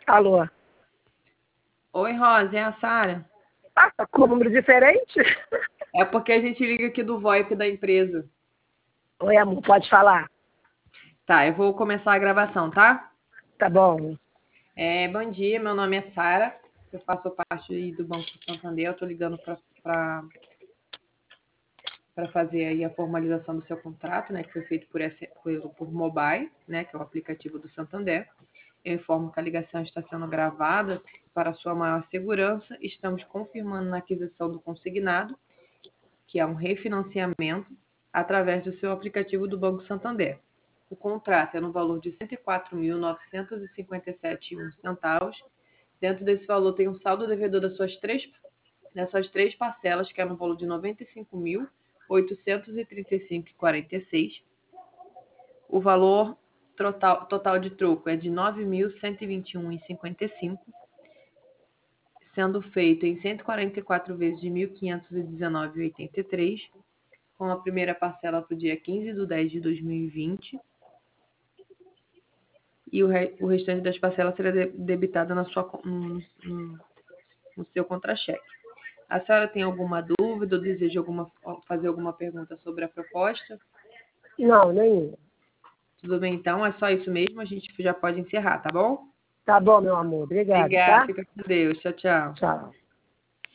Alô? Oi, Rosa, é a Sara. Ah, tá com número diferente? É porque a gente liga aqui do VoIP da empresa. Oi, amor, pode falar. Tá, eu vou começar a gravação, tá? Tá bom. Bom dia, meu nome é Sara. Eu faço parte aí do Banco Santander. Eu tô ligando para fazer aí a formalização do seu contrato, né, que foi feito por mobile, né, que é o aplicativo do Santander. Eu informo que a ligação está sendo gravada para sua maior segurança. Estamos confirmando na aquisição do consignado, que é um refinanciamento, através do seu aplicativo do Banco Santander. O contrato é no valor de R$ 104.957,01. Dentro desse valor tem um saldo devedor dessas três parcelas, que é no valor de R$ 95.835,46. O valor total de troco é de R$ 9.121,55, sendo feito em 144 vezes de R$ 1.519,83, com a primeira parcela para o dia 15/10/2020, e o restante das parcelas será debitado no seu contra-cheque. A senhora tem alguma dúvida ou deseja fazer alguma pergunta sobre a proposta? Não, nenhuma. Tudo bem, então? É só isso mesmo, a gente já pode encerrar, tá bom? Tá bom, meu amor. Obrigado, Obrigada, tá? fica com Deus. Tchau, tchau. Tchau.